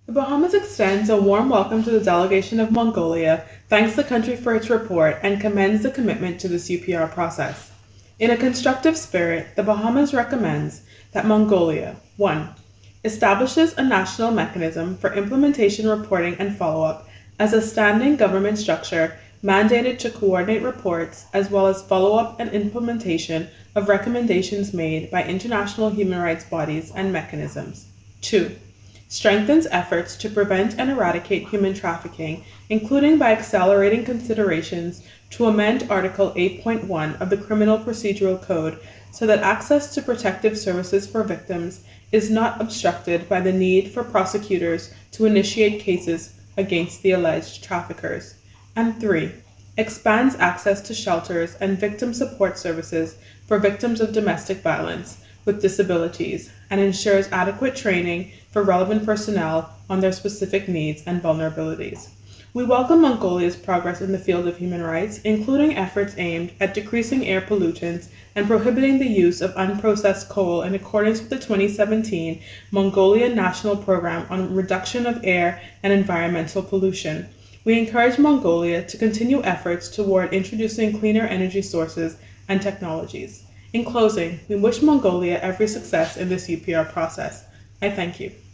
The Bahamas extends a warm welcome to the delegation of Mongolia, thanks the country for its report, and commends the commitment to this UPR process. In a constructive spirit, the Bahamas recommends that Mongolia 1. Establishes a national mechanism for implementation reporting and follow-up as a standing government structure mandated to coordinate reports as well as follow-up and implementation of recommendations made by international human rights bodies and mechanisms. 2. Strengthens efforts to prevent and eradicate human trafficking, including by accelerating considerations to amend Article 8.1 of the Criminal Procedural Code so that access to protective services for victims is not obstructed by the need for prosecutors to initiate cases against the alleged traffickers. And 3. Expands access to shelters and victim support services for victims of domestic violence with disabilities and ensures adequate training for relevant personnel on their specific needs and vulnerabilities. We welcome Mongolia's progress in the field of human rights, including efforts aimed at decreasing air pollutants and prohibiting the use of unprocessed coal in accordance with the 2017 Mongolian National Program on Reduction of Air and Environmental Pollution. We encourage Mongolia to continue efforts toward introducing cleaner energy sources and technologies. In closing, we wish Mongolia every success in this UPR process. I thank you.